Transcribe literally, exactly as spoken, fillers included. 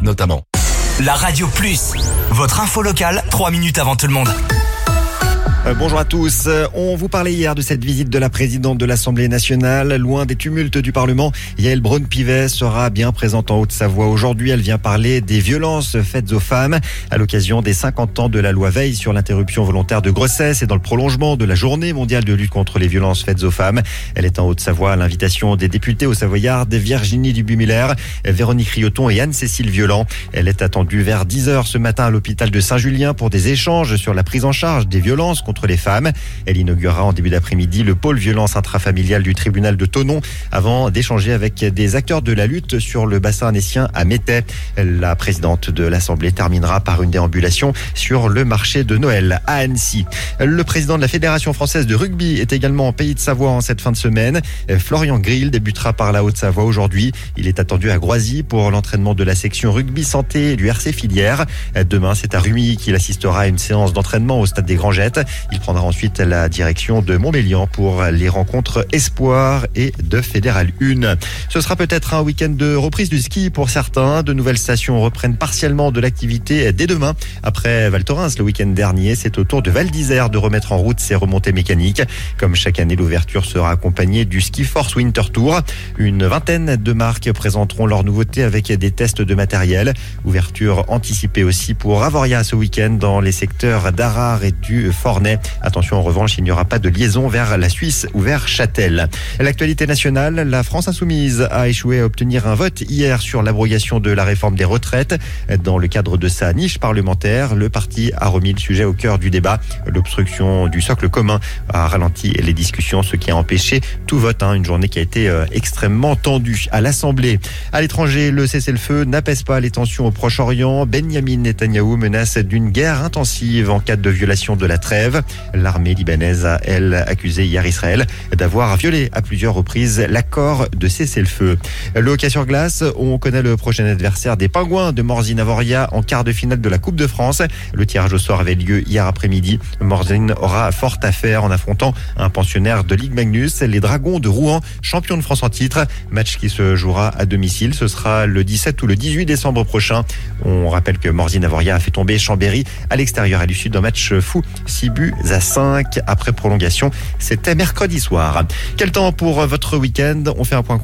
notamment. La Radio Plus, votre info locale, trois minutes avant tout le monde. Euh, bonjour à tous. On vous parlait hier de cette visite de la présidente de l'Assemblée nationale. Loin des tumultes du Parlement, Yaël Braun-Pivet sera bien présente en Haute-Savoie. Aujourd'hui, elle vient parler des violences faites aux femmes à l'occasion des cinquante ans de la loi Veil sur l'interruption volontaire de grossesse et dans le prolongement de la journée mondiale de lutte contre les violences faites aux femmes. Elle est en Haute-Savoie à l'invitation des députés aux Savoyardes Virginie Dubuis-Miller, Véronique Rioton et Anne-Cécile Violent. Elle est attendue vers dix heures ce matin à l'hôpital de Saint-Julien pour des échanges sur la prise en charge des violences contre les femmes. Elle inaugurera en début d'après-midi le pôle violence intrafamiliale du tribunal de Thonon avant d'échanger avec des acteurs de la lutte sur le bassin annécien à Métais. La présidente de l'Assemblée terminera par une déambulation sur le marché de Noël à Annecy. Le président de la Fédération française de rugby est également en Pays de Savoie en cette fin de semaine. Florian Grill débutera par la Haute-Savoie aujourd'hui. Il est attendu à Groisy pour l'entraînement de la section rugby santé du R C Filière. Demain, c'est à Rumilly qu'il assistera à une séance d'entraînement au stade des Grangettes. Il prendra ensuite la direction de Montbélian pour les rencontres Espoir et de Fédéral un. Ce sera peut-être un week-end de reprise du ski pour certains. De nouvelles stations reprennent partiellement de l'activité dès demain. Après Val Thorens le week-end dernier, c'est au tour de Val d'Isère de remettre en route ses remontées mécaniques. Comme chaque année, l'ouverture sera accompagnée du Ski Force Winter Tour. Une vingtaine de marques présenteront leurs nouveautés avec des tests de matériel. Ouverture anticipée aussi pour Avoria ce week-end dans les secteurs d'Arard et du Fornay. Attention, en revanche, il n'y aura pas de liaison vers la Suisse ou vers Châtel. L'actualité nationale, la France insoumise a échoué à obtenir un vote hier sur l'abrogation de la réforme des retraites. Dans le cadre de sa niche parlementaire, le parti a remis le sujet au cœur du débat. L'obstruction du socle commun a ralenti les discussions, ce qui a empêché tout vote. Hein, une journée qui a été euh, extrêmement tendue à l'Assemblée. À l'étranger, le cessez-le-feu n'apaise pas les tensions au Proche-Orient. Benyamin Netanyahou menace d'une guerre intensive en cas de violation de la trêve. L'armée libanaise a, elle, accusé hier Israël d'avoir violé à plusieurs reprises l'accord de cessez-le-feu. Le hockey sur glace, on connaît le prochain adversaire des Pingouins de Morzine Avoria en quart de finale de la Coupe de France. Le tirage au sort avait lieu hier après-midi. Morzine aura fort à faire en affrontant un pensionnaire de Ligue Magnus, les Dragons de Rouen, champions de France en titre. Match qui se jouera à domicile. Ce sera le dix-sept ou le dix-huit décembre prochain. On rappelle que Morzine Avoria a fait tomber Chambéry à l'extérieur à l'issue d'un match fou. six buts à cinq après prolongation. C'était mercredi soir. Quel temps pour votre week-end? On fait un point